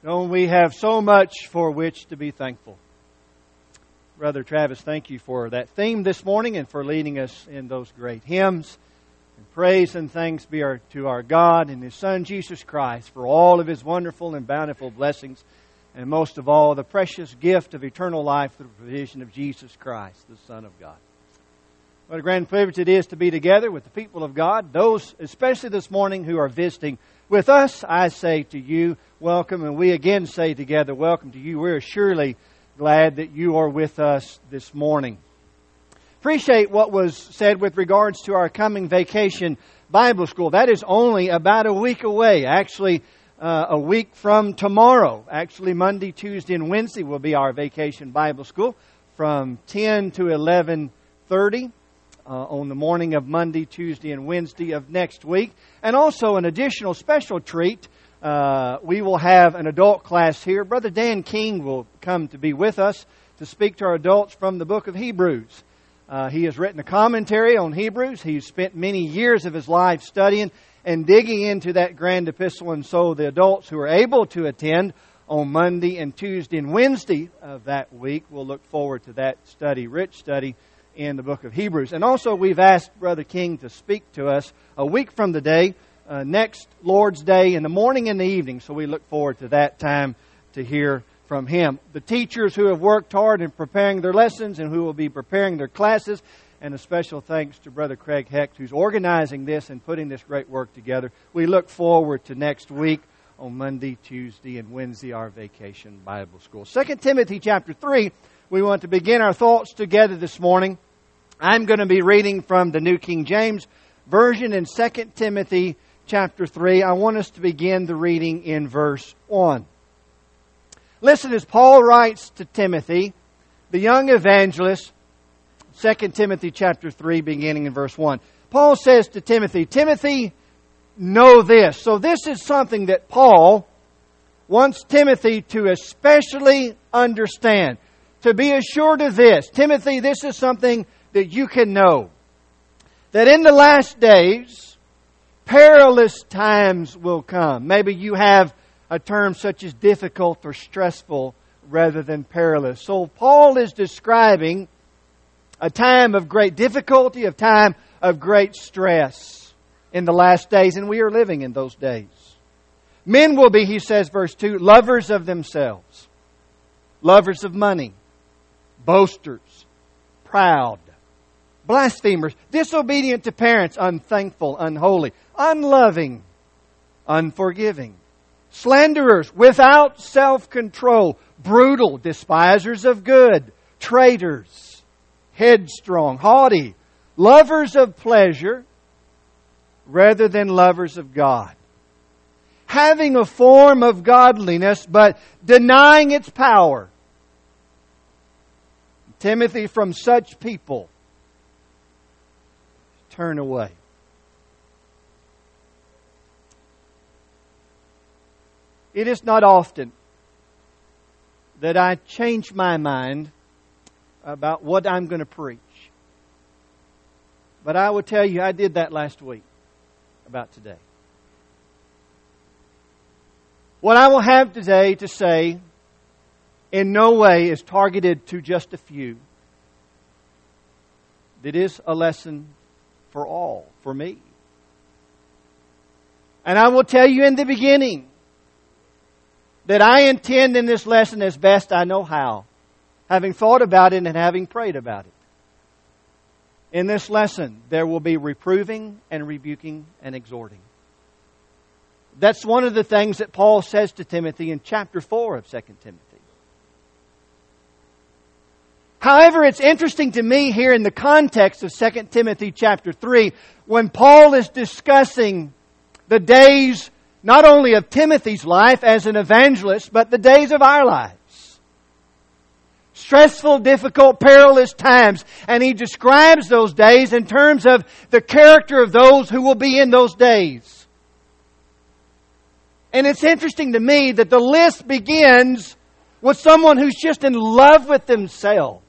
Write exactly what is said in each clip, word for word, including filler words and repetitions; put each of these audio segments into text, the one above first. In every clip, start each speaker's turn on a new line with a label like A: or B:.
A: Don't we have so much for which to be thankful? Brother Travis, thank you for that theme this morning and for leading us in those great hymns. And praise and thanks be our, to our God and His Son, Jesus Christ, for all of His wonderful and bountiful blessings, and most of all, the precious gift of eternal life through the provision of Jesus Christ, the Son of God. What a grand privilege it is to be together with the people of God, those especially this morning who are visiting with us. I say to you, welcome, and we again say together, welcome to you. We're surely glad that you are with us this morning. Appreciate what was said with regards to our coming vacation Bible school. That is only about a week away. Actually, uh, a week from tomorrow. Actually, Monday, Tuesday, and Wednesday will be our vacation Bible school from ten to eleven thirty. Uh, on the morning of Monday, Tuesday, and Wednesday of next week. And also an additional special treat, uh, we will have an adult class here. Brother Dan King will come to be with us to speak to our adults from the book of Hebrews. Uh, he has written a commentary on Hebrews. He's spent many years of his life studying and digging into that grand epistle. And so the adults who are able to attend on Monday and Tuesday and Wednesday of that week will look forward to that study, rich study, in the book of Hebrews. And also we've asked Brother King to speak to us a week from today, uh, next Lord's Day, in the morning and the evening. So we look forward to that time to hear from him. The teachers who have worked hard in preparing their lessons and who will be preparing their classes, and a special thanks to Brother Craig Hecht, who's organizing this and putting this great work together. We look forward to next week on Monday, Tuesday, and Wednesday, our vacation Bible school. Second Timothy chapter three. We want to begin our thoughts together this morning. I'm going to be reading from the New King James Version in Second Timothy chapter three. I want us to begin the reading in verse one. Listen as Paul writes to Timothy, the young evangelist, Second Timothy chapter three, beginning in verse one. Paul says to Timothy, Timothy, know this. So this is something that Paul wants Timothy to especially understand. To be assured of this, Timothy, this is something that you can know. That in the last days, perilous times will come. Maybe you have a term such as difficult or stressful rather than perilous. So Paul is describing a time of great difficulty, a time of great stress in the last days, and we are living in those days. Men will be, he says, verse two, lovers of themselves, lovers of money, boasters, proud, blasphemers, disobedient to parents, unthankful, unholy, unloving, unforgiving, slanderers, without self-control, brutal, despisers of good, traitors, headstrong, haughty, lovers of pleasure rather than lovers of God, having a form of godliness but denying its power. Timothy, from such people, turn away. It is not often that I change my mind about what I'm going to preach. But I will tell you, I did that last week about today. What I will have today to say in no way is targeted to just a few. It is a lesson for all, for me. And I will tell you in the beginning that I intend in this lesson as best I know how, having thought about it and having prayed about it. In this lesson, there will be reproving and rebuking and exhorting. That's one of the things that Paul says to Timothy in chapter four of Second Timothy. However, it's interesting to me here in the context of Second Timothy chapter three, when Paul is discussing the days not only of Timothy's life as an evangelist, but the days of our lives. Stressful, difficult, perilous times. And he describes those days in terms of the character of those who will be in those days. And it's interesting to me that the list begins with someone who's just in love with themselves.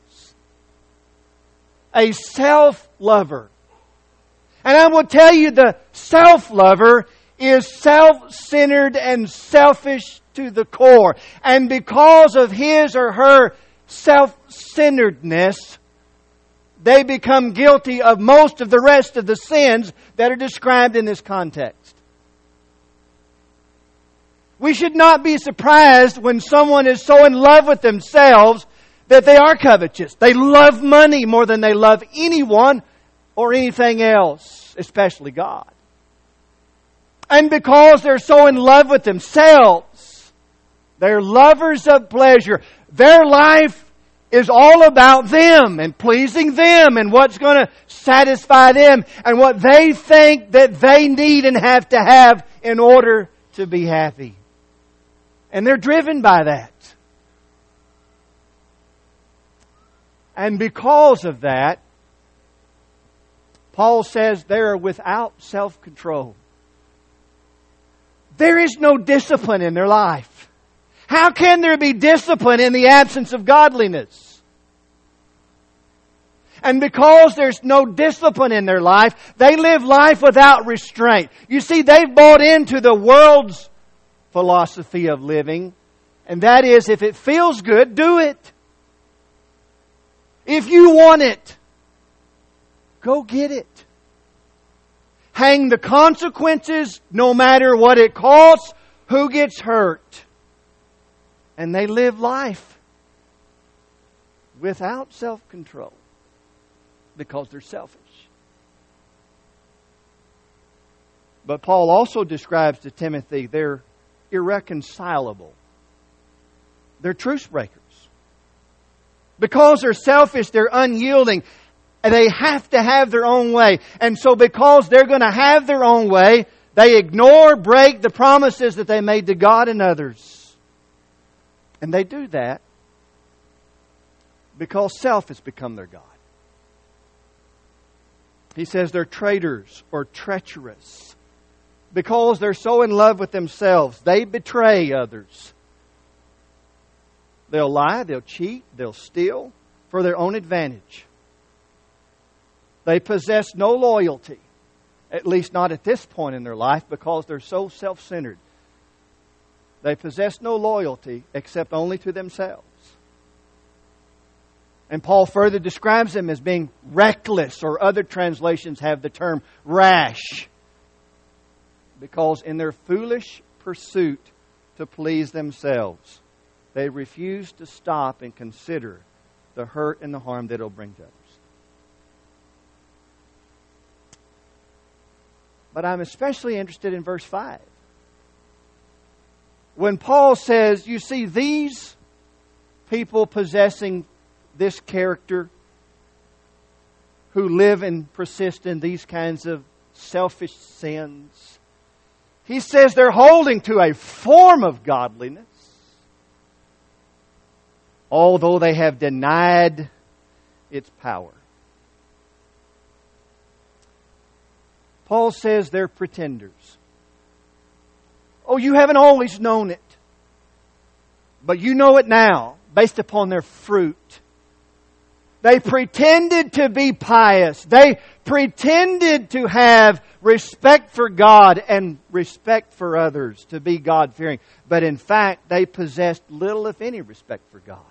A: A self-lover. And I will tell you, the self-lover is self-centered and selfish to the core. And because of his or her self-centeredness, they become guilty of most of the rest of the sins that are described in this context. We should not be surprised when someone is so in love with themselves that they are covetous. They love money more than they love anyone or anything else, especially God. And because they're so in love with themselves, they're lovers of pleasure. Their life is all about them and pleasing them and what's going to satisfy them and what they think that they need and have to have in order to be happy. And they're driven by that. And because of that, Paul says they are without self-control. There is no discipline in their life. How can there be discipline in the absence of godliness? And because there's no discipline in their life, they live life without restraint. You see, they've bought into the world's philosophy of living, and that is, if it feels good, do it. If you want it, go get it. Hang the consequences, no matter what it costs, who gets hurt. And they live life without self-control because they're selfish. But Paul also describes to Timothy they're irreconcilable. They're truce breakers. Because they're selfish, they're unyielding. And they have to have their own way. And so because they're going to have their own way, they ignore, break the promises that they made to God and others. And they do that because self has become their God. He says they're traitors or treacherous. Because they're so in love with themselves, they betray others. They'll lie, they'll cheat, they'll steal for their own advantage. They possess no loyalty, at least not at this point in their life, because they're so self-centered. They possess no loyalty except only to themselves. And Paul further describes them as being reckless, or other translations have the term rash, because in their foolish pursuit to please themselves, they refuse to stop and consider the hurt and the harm that it'll bring to others. But I'm especially interested in verse five. When Paul says, you see, these people possessing this character who live and persist in these kinds of selfish sins, he says they're holding to a form of godliness, although they have denied its power. Paul says they're pretenders. Oh, you haven't always known it, but you know it now based upon their fruit. They pretended to be pious. They pretended to have respect for God and respect for others, to be God-fearing. But in fact, they possessed little, if any, respect for God.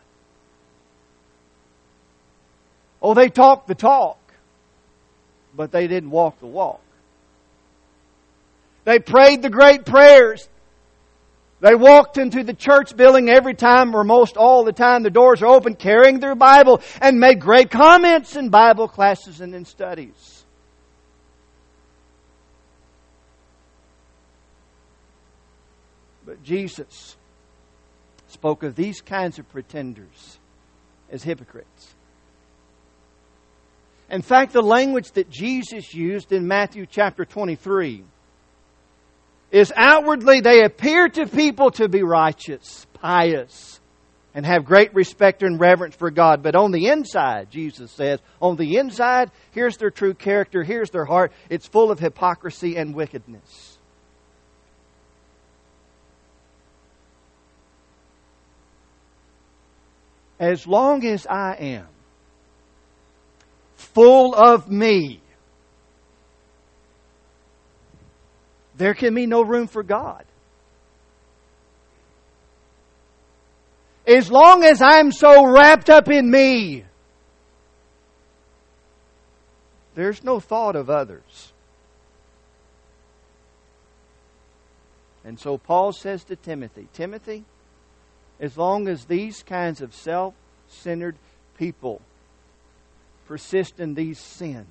A: Oh, they talked the talk, but they didn't walk the walk. They prayed the great prayers. They walked into the church building every time, or most all the time, the doors are open, carrying their Bible, and made great comments in Bible classes and in studies. But Jesus spoke of these kinds of pretenders as hypocrites. In fact, the language that Jesus used in Matthew chapter twenty-three is outwardly they appear to people to be righteous, pious, and have great respect and reverence for God. But on the inside, Jesus says, on the inside, here's their true character, here's their heart. It's full of hypocrisy and wickedness. As long as I am full of me, there can be no room for God. as long as I'm so wrapped up in me, there's no thought of others. And so Paul says to Timothy, Timothy, as long as these kinds of self-centered people persist in these sins,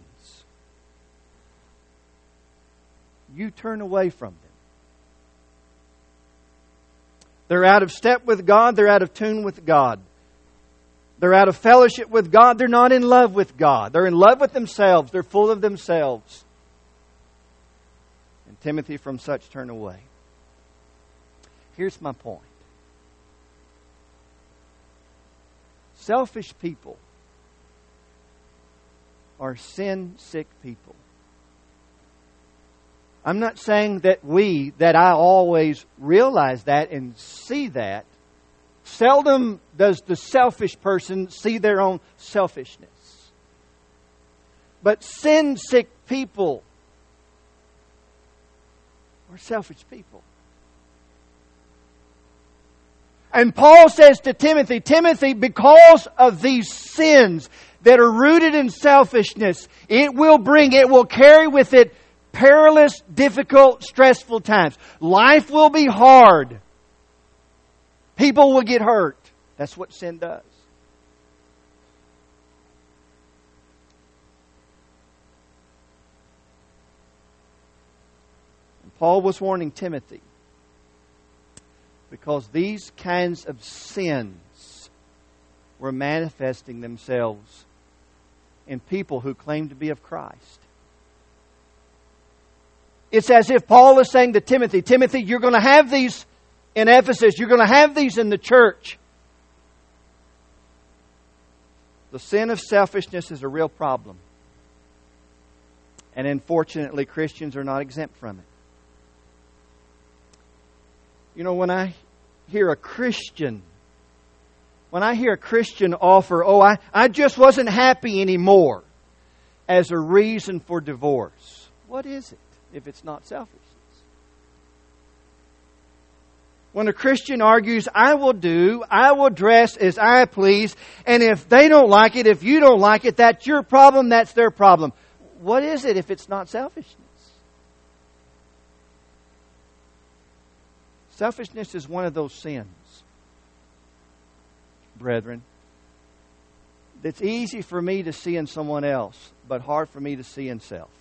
A: you turn away from them. They're out of step with God. They're out of tune with God. They're out of fellowship with God. They're not in love with God. They're in love with themselves. They're full of themselves. And Timothy, from such turn away. Here's my point. Selfish people are sin-sick people. I'm not saying that we, that I always realize that and see that. Seldom does the selfish person see their own selfishness. But sin-sick people are selfish people. And Paul says to Timothy, Timothy, because of these sins that are rooted in selfishness, it will bring, it will carry with it perilous, difficult, stressful times. Life will be hard. People will get hurt. That's what sin does. And Paul was warning Timothy, because these kinds of sins were manifesting themselves in people who claim to be of Christ. It's as if Paul is saying to Timothy, Timothy, you're going to have these in Ephesus. You're going to have these in the church. The sin of selfishness is a real problem. And unfortunately, Christians are not exempt from it. You know, when I hear a Christian, when I hear a Christian offer, oh, I, I just wasn't happy anymore, as a reason for divorce, what is it if it's not selfishness? When a Christian argues, I will do, I will dress as I please, and if they don't like it, if you don't like it, that's your problem, that's their problem. What is it if it's not selfishness? Selfishness is one of those sins, brethren, that's easy for me to see in someone else, but hard for me to see in self.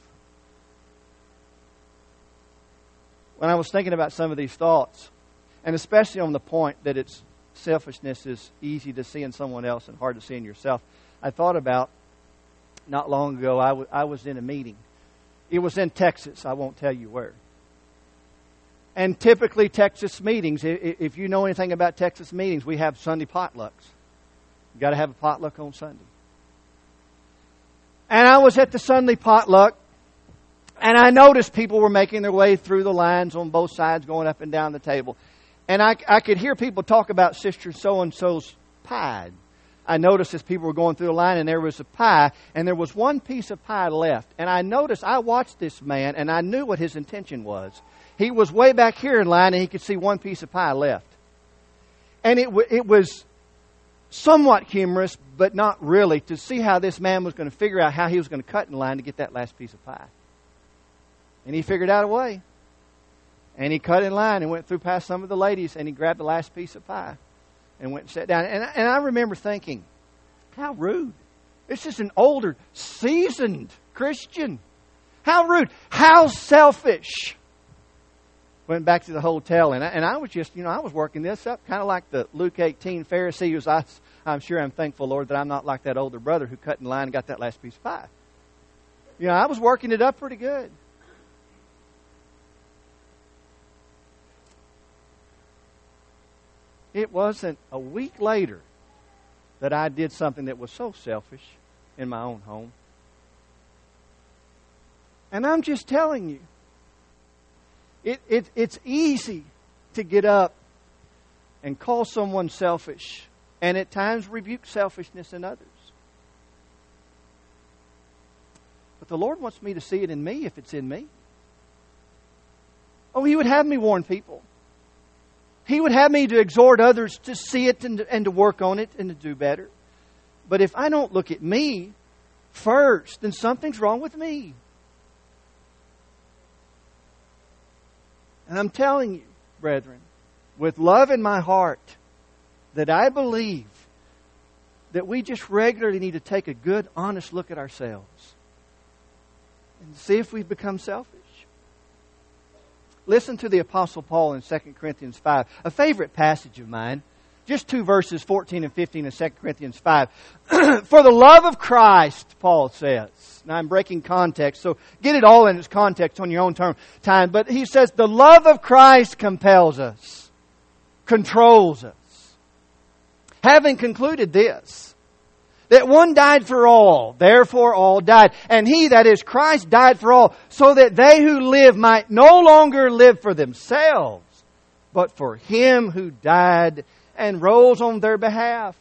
A: When I was thinking about some of these thoughts, and especially on the point that it's selfishness is easy to see in someone else and hard to see in yourself, I thought about, not long ago, I, w- I was in a meeting. It was in Texas. I won't tell you where. And typically Texas meetings, if you know anything about Texas meetings, we have Sunday potlucks. You've got to have a potluck on Sunday. And I was at the Sunday potluck, and I noticed people were making their way through the lines on both sides, going up and down the table. And I, I could hear people talk about Sister So-and-so's pie. I noticed as people were going through the line, and there was a pie, and there was one piece of pie left. And I noticed, I watched this man, and I knew what his intention was. He was way back here in line, and he could see one piece of pie left. And it, w- it was somewhat humorous, but not really, to see how this man was going to figure out how he was going to cut in line to get that last piece of pie. And he figured out a way. And he cut in line and went through past some of the ladies, and he grabbed the last piece of pie and went and sat down. And, and I remember thinking, how rude. This is an older, seasoned Christian. How rude. How selfish. Went back to the hotel, and I, and I was just, you know, I was working this up, kind of like the Luke eighteen Pharisee, who's, I, I'm sure I'm thankful, Lord, that I'm not like that older brother who cut in line and got that last piece of pie. You know, I was working it up pretty good. It wasn't a week later that I did something that was so selfish in my own home. And I'm just telling you, it, it, it's easy to get up and call someone selfish, and at times rebuke selfishness in others. But the Lord wants me to see it in me if it's in me. Oh, He would have me warn people. He would have me to exhort others to see it and to, and to work on it and to do better. But if I don't look at me first, then something's wrong with me. And I'm telling you, brethren, with love in my heart, that I believe that we just regularly need to take a good, honest look at ourselves and see if we've become selfish. Listen to the Apostle Paul in Second Corinthians five, a favorite passage of mine. Just two verses, fourteen and fifteen of Second Corinthians five. For the love of Christ, Paul says. Now I'm breaking context, so get it all in its context on your own term, time. But he says, the love of Christ compels us, controls us. Having concluded this, that one died for all, therefore all died. And He, that is Christ, died for all, so that they who live might no longer live for themselves, but for Him who died and rose on their behalf.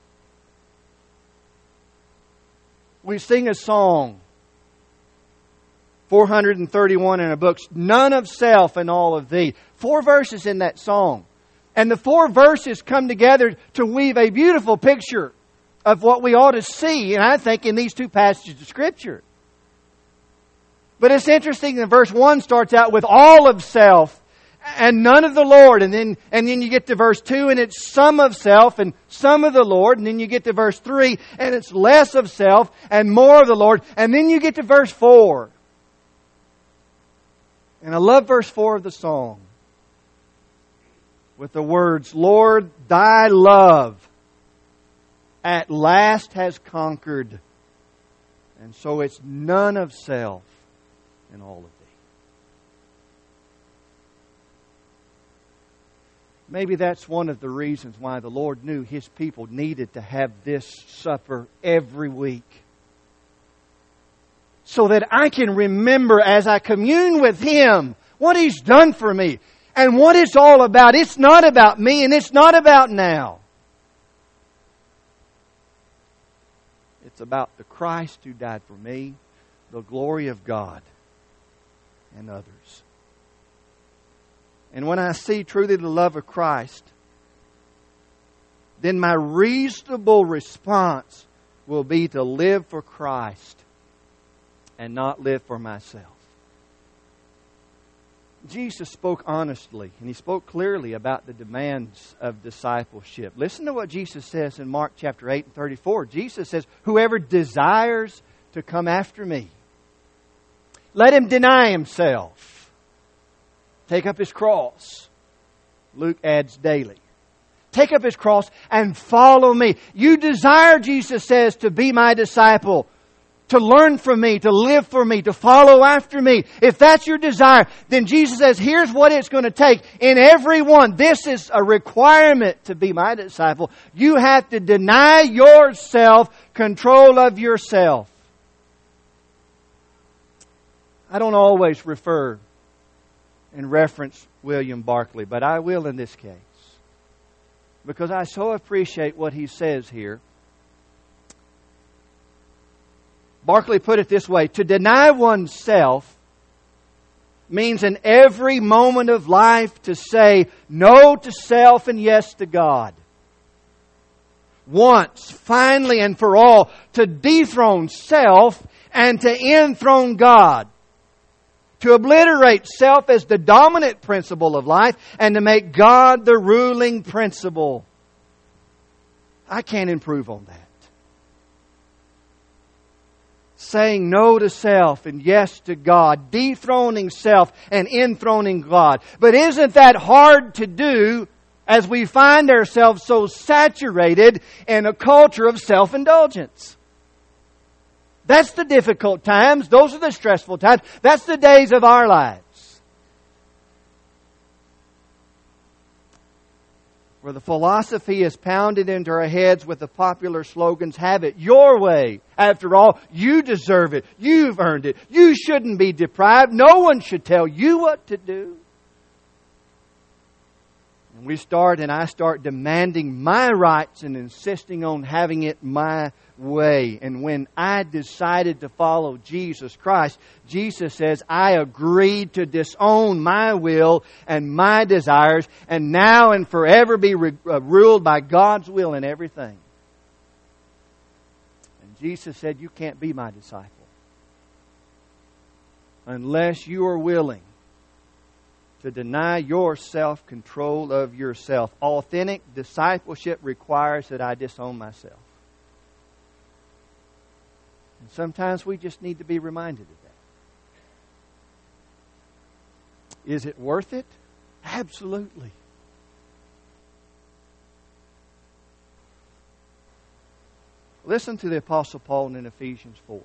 A: We sing a song, four hundred thirty-one in our books, none of self and all of thee. Four verses in that song. And the four verses come together to weave a beautiful picture of what we ought to see, and I think, in these two passages of Scripture. But it's interesting that verse one starts out with all of self and none of the Lord. And then, and then you get to verse two and it's some of self and some of the Lord. And then you get to verse three and it's less of self and more of the Lord. And then you get to verse four. And I love verse four of the song, with the words, Lord, Thy love at last has conquered. And so it's none of self in all of thee. Maybe that's one of the reasons why the Lord knew His people needed to have this supper every week. So that I can remember as I commune with Him what He's done for me and what it's all about. It's not about me and it's not about now. It's about the Christ who died for me, the glory of God, and others. And when I see truly the love of Christ, then my reasonable response will be to live for Christ and not live for myself. Jesus spoke honestly and He spoke clearly about the demands of discipleship. Listen to what Jesus says in Mark chapter eight and thirty-four. Jesus says, whoever desires to come after me, let him deny himself, take up his cross. Luke adds daily. Take up his cross and follow me. You desire, Jesus says, to be my disciple, to learn from me, to live for me, to follow after me. If that's your desire, then Jesus says, here's what it's going to take. In every one, this is a requirement to be my disciple. You have to deny yourself control of yourself. I don't always refer and reference William Barclay, but I will in this case, because I so appreciate what he says here. Barclay put it this way: to deny oneself means in every moment of life to say no to self and yes to God. Once, finally and for all, to dethrone self and to enthrone God. To obliterate self as the dominant principle of life and to make God the ruling principle. I can't improve on that. Saying no to self and yes to God. Dethroning self and enthroning God. But isn't that hard to do as we find ourselves so saturated in a culture of self-indulgence? That's the difficult times. Those are the stressful times. That's the days of our lives. Where the philosophy is pounded into our heads with the popular slogans, have it your way. After all, you deserve it. You've earned it. You shouldn't be deprived. No one should tell you what to do. And we start and I start demanding my rights and insisting on having it my way. And when I decided to follow Jesus Christ, Jesus says, I agreed to disown my will and my desires and now and forever be re- uh, ruled by God's will in everything. And Jesus said, you can't be my disciple unless you are willing to deny your self-control of yourself. Authentic discipleship requires that I disown myself. And sometimes we just need to be reminded of that. Is it worth it? Absolutely. Listen to the Apostle Paul in Ephesians four.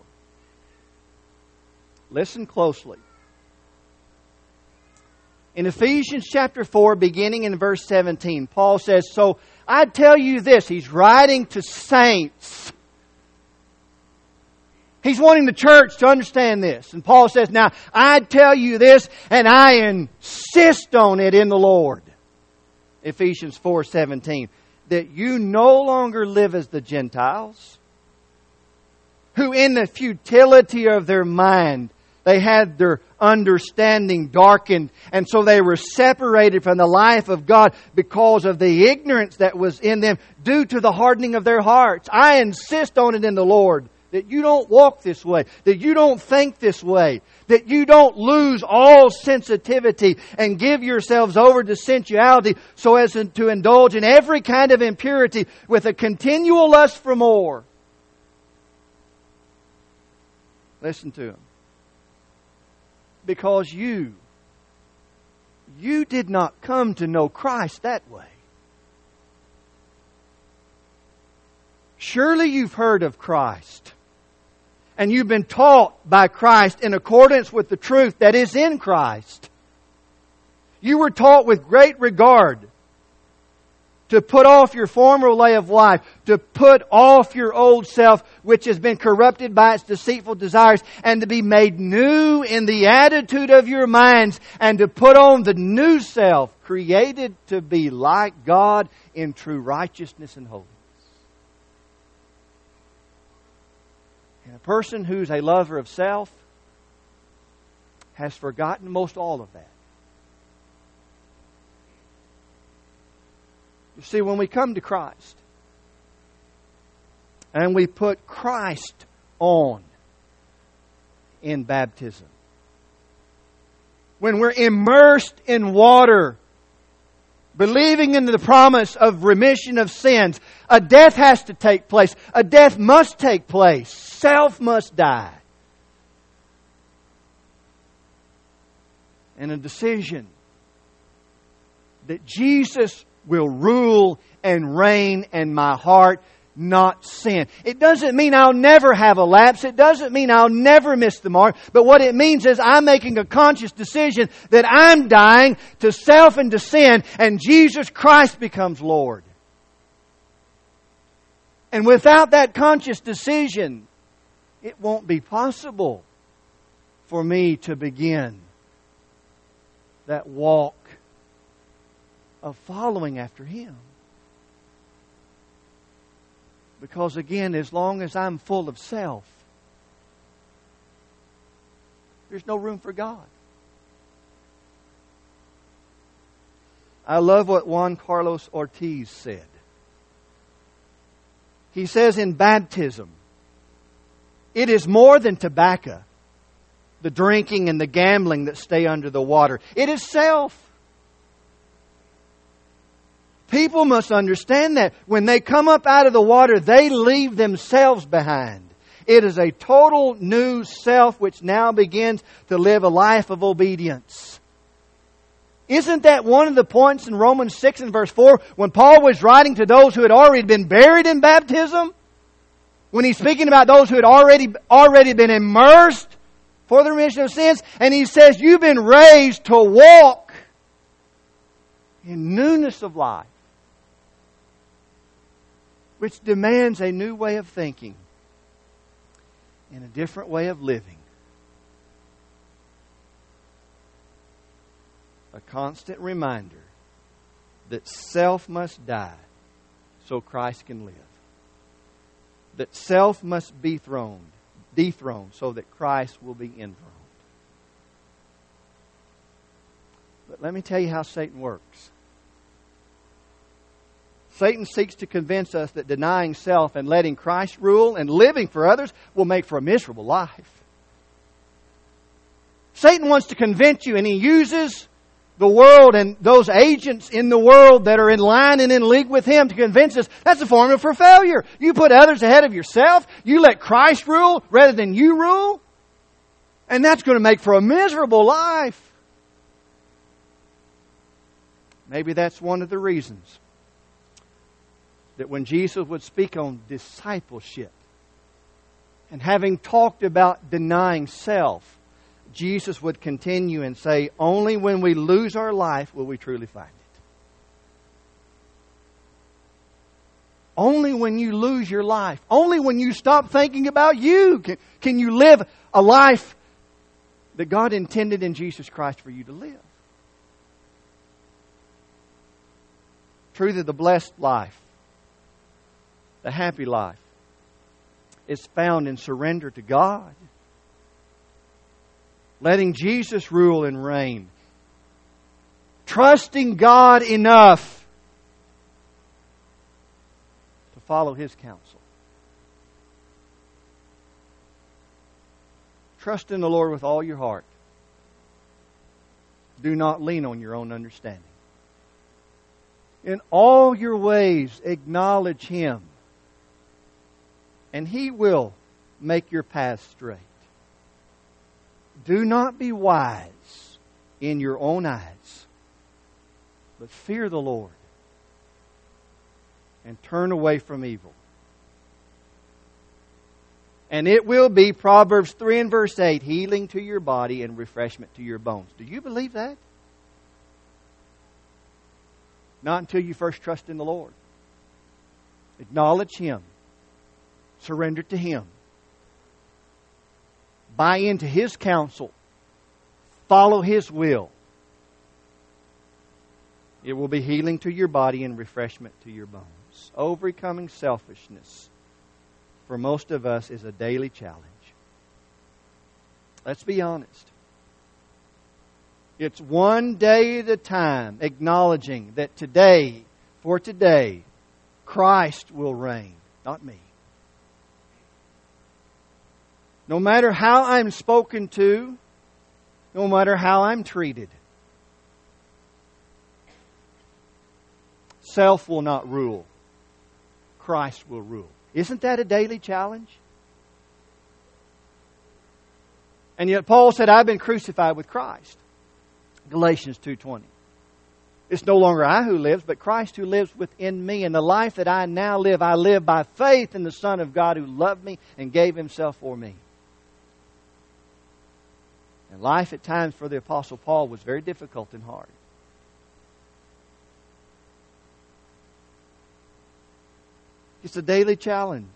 A: Listen closely. In Ephesians chapter four, beginning in verse seventeen, Paul says, so I tell you this. He's writing to saints. He's wanting the church to understand this. And Paul says, now, I tell you this, and I insist on it in the Lord. Ephesians four seventeen. That you no longer live as the Gentiles, who in the futility of their mind, they had their understanding darkened, and so they were separated from the life of God because of the ignorance that was in them due to the hardening of their hearts. I insist on it in the Lord that you don't walk this way, that you don't think this way, that you don't lose all sensitivity and give yourselves over to sensuality so as to indulge in every kind of impurity with a continual lust for more. Listen to him. Because you, you did not come to know Christ that way. Surely you've heard of Christ. And you've been taught by Christ in accordance with the truth that is in Christ. You were taught with great regard to put off your former way of life, to put off your old self, which has been corrupted by its deceitful desires, and to be made new in the attitude of your minds, and to put on the new self, created to be like God in true righteousness and holiness. And a person who's a lover of self has forgotten most all of that. You see, when we come to Christ and we put Christ on in baptism, when we're immersed in water, believing in the promise of remission of sins, a death has to take place. A death must take place. Self must die. And a decision that Jesus will rule and reign in my heart, not sin. It doesn't mean I'll never have a lapse. It doesn't mean I'll never miss the mark. But what it means is I'm making a conscious decision that I'm dying to self and to sin, and Jesus Christ becomes Lord. And without that conscious decision, it won't be possible for me to begin that walk of following after Him. Because again, as long as I'm full of self, there's no room for God. I love what Juan Carlos Ortiz said. He says in baptism, it is more than tobacco, the drinking and the gambling that stay under the water. It is self. People must understand that when they come up out of the water, they leave themselves behind. It is a total new self which now begins to live a life of obedience. Isn't that one of the points in Romans six and verse four when Paul was writing to those who had already been buried in baptism? When he's speaking about those who had already, already been immersed for the remission of sins. And he says, you've been raised to walk in newness of life, which demands a new way of thinking and a different way of living. A constant reminder that self must die so Christ can live. That self must be throned, dethroned so that Christ will be enthroned. But let me tell you how Satan works. Satan seeks to convince us that denying self and letting Christ rule and living for others will make for a miserable life. Satan wants to convince you, and he uses the world and those agents in the world that are in line and in league with him to convince us that's a formula for failure. You put others ahead of yourself. You let Christ rule rather than you rule. And that's going to make for a miserable life. Maybe that's one of the reasons that when Jesus would speak on discipleship and having talked about denying self, Jesus would continue and say, only when we lose our life will we truly find it. Only when you lose your life, only when you stop thinking about you, can, can you live a life that God intended in Jesus Christ for you to live. Truly, the blessed life, the happy life, is found in surrender to God. Letting Jesus rule and reign. Trusting God enough to follow His counsel. Trust in the Lord with all your heart. Do not lean on your own understanding. In all your ways acknowledge Him, and He will make your path straight. Do not be wise in your own eyes, but fear the Lord and turn away from evil. And it will be, Proverbs three and verse eight, healing to your body and refreshment to your bones. Do you believe that? Not until you first trust in the Lord. Acknowledge Him. Surrender to Him. Buy into His counsel. Follow His will. It will be healing to your body and refreshment to your bones. Overcoming selfishness, for most of us, is a daily challenge. Let's be honest. It's one day at a time, acknowledging that today, for today, Christ will reign, not me. No matter how I'm spoken to, no matter how I'm treated, self will not rule. Christ will rule. Isn't that a daily challenge? And yet Paul said, I've been crucified with Christ. Galatians two twenty. It's no longer I who lives, but Christ who lives within me. And the life that I now live, I live by faith in the Son of God who loved me and gave Himself for me. And life at times for the Apostle Paul was very difficult and hard. It's a daily challenge.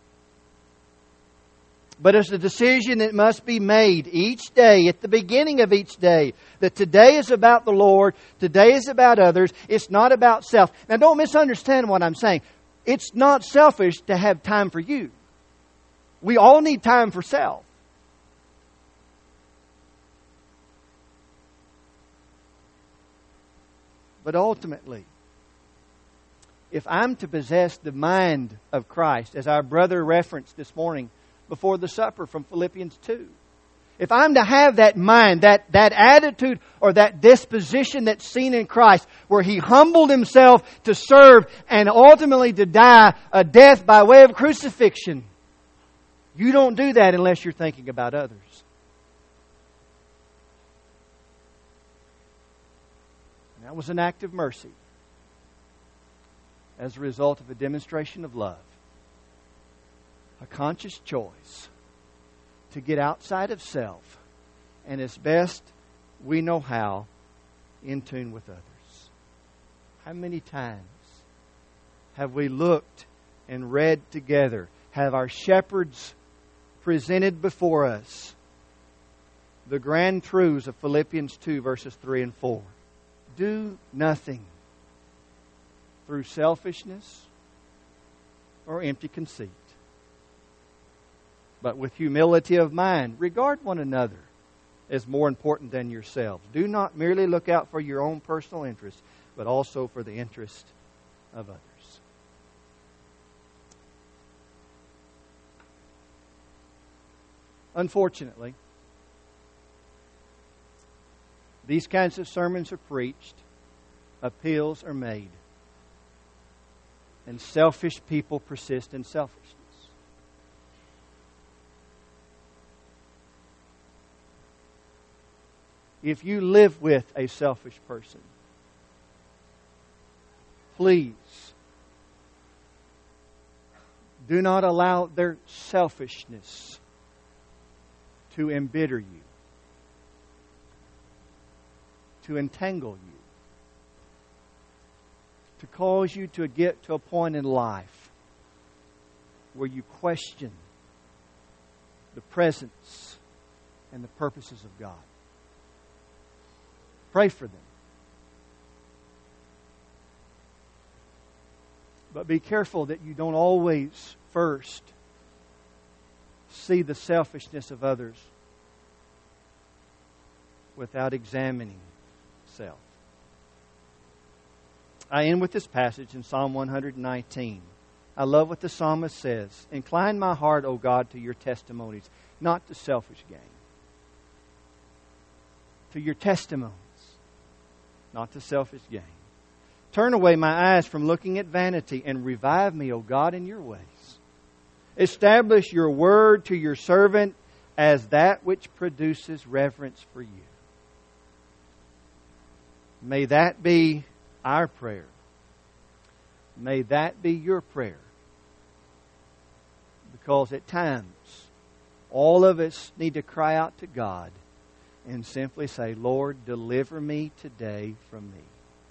A: But it's a decision that must be made each day, at the beginning of each day, that today is about the Lord, today is about others, it's not about self. Now don't misunderstand what I'm saying. It's not selfish to have time for you. We all need time for self. But ultimately, if I'm to possess the mind of Christ, as our brother referenced this morning before the supper from Philippians two, if I'm to have that mind, that, that attitude or that disposition that's seen in Christ, where He humbled Himself to serve and ultimately to die a death by way of crucifixion, you don't do that unless you're thinking about others. And that was an act of mercy as a result of a demonstration of love. A conscious choice to get outside of self and, as best we know how, in tune with others. How many times have we looked and read together? Have our shepherds presented before us the grand truths of Philippians two verses three and four? Do nothing through selfishness or empty conceit. But with humility of mind, regard one another as more important than yourselves. Do not merely look out for your own personal interests, but also for the interest of others. Unfortunately, these kinds of sermons are preached, appeals are made, and selfish people persist in selfishness. If you live with a selfish person, please do not allow their selfishness to embitter you, to entangle you, to cause you to get to a point in life where you question the presence and the purposes of God. Pray for them. But be careful that you don't always first see the selfishness of others without examining self. I end with this passage in Psalm one nineteen. I love what the psalmist says. Incline my heart, O God, to your testimonies, not to selfish gain. To your testimonies, not to selfish gain. Turn away my eyes from looking at vanity and revive me, O God, in your ways. Establish your word to your servant as that which produces reverence for you. May that be our prayer. May that be your prayer. Because at times, all of us need to cry out to God and simply say, Lord, deliver me today from me.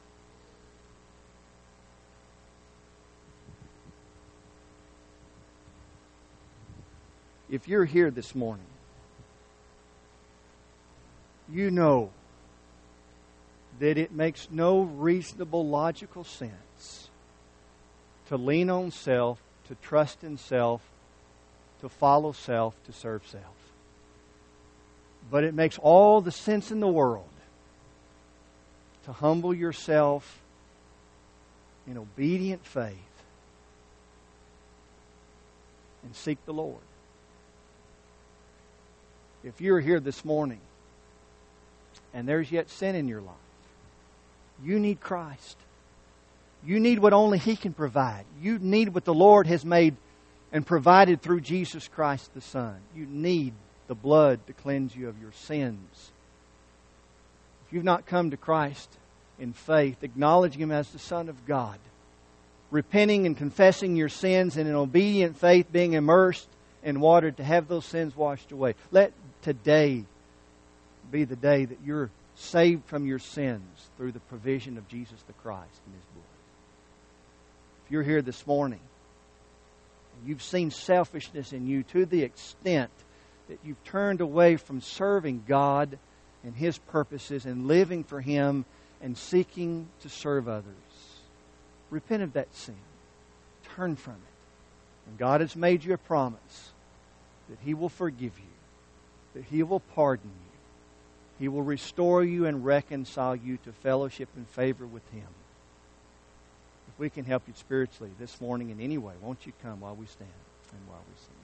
A: If you're here this morning, you know that it makes no reasonable, logical sense to lean on self, to trust in self, to follow self, to serve self. But it makes all the sense in the world to humble yourself in obedient faith and seek the Lord. If you're here this morning and there's yet sin in your life, you need Christ. You need what only He can provide. You need what the Lord has made and provided through Jesus Christ the Son. You need the blood to cleanse you of your sins. If you've not come to Christ in faith, acknowledging Him as the Son of God, repenting and confessing your sins, and in obedient faith being immersed in water to have those sins washed away. Let today be the day that you're saved from your sins through the provision of Jesus the Christ and His blood. If you're here this morning and you've seen selfishness in you to the extent that you've turned away from serving God and His purposes and living for Him and seeking to serve others, repent of that sin. Turn from it. And God has made you a promise that He will forgive you, that He will pardon you, He will restore you and reconcile you to fellowship and favor with Him. If we can help you spiritually this morning in any way, won't you come while we stand and while we sing?